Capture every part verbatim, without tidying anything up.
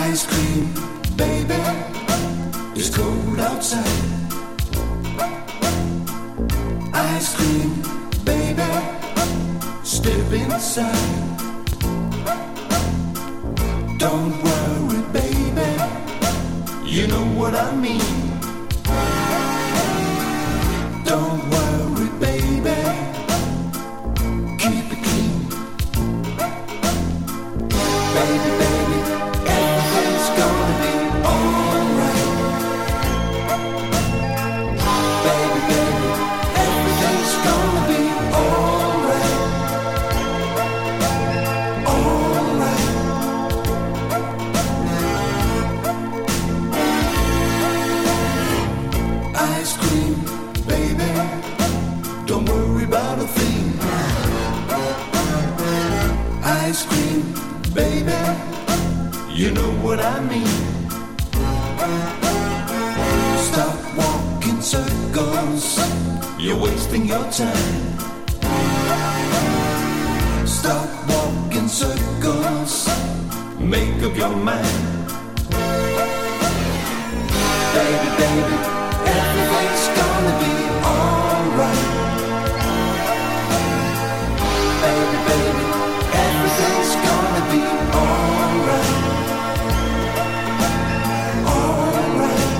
Ice cream, baby, it's cold outside. Ice cream, baby, step inside. Don't worry, baby, you know what I mean. Don't worry, baby, keep it clean. Baby, baby, everything's gonna be alright. Baby, baby, everything's gonna be alright. Alright. Ice cream, baby, don't worry about a thing. Ice cream, baby, you know what I mean. Stop walking circles, you're wasting your time. Stop walking circles, make up your mind. Baby, baby, everything's gonna be alright. Baby, baby, everything's gonna be alright. Alright.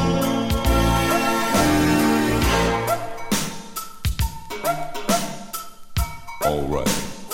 Alright.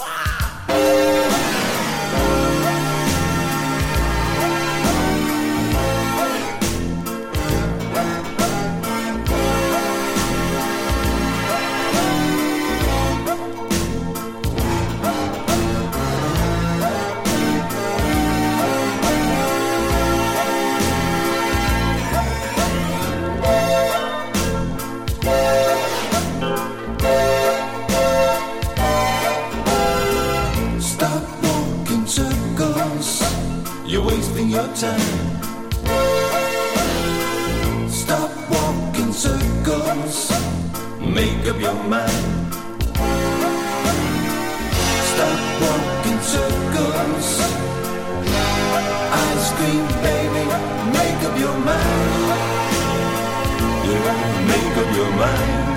Stop walking circles, you're wasting your time. Stop walking circles, make up your mind. Stop walking circles. Ice cream, baby, make up your mind. Yeah, make up your mind.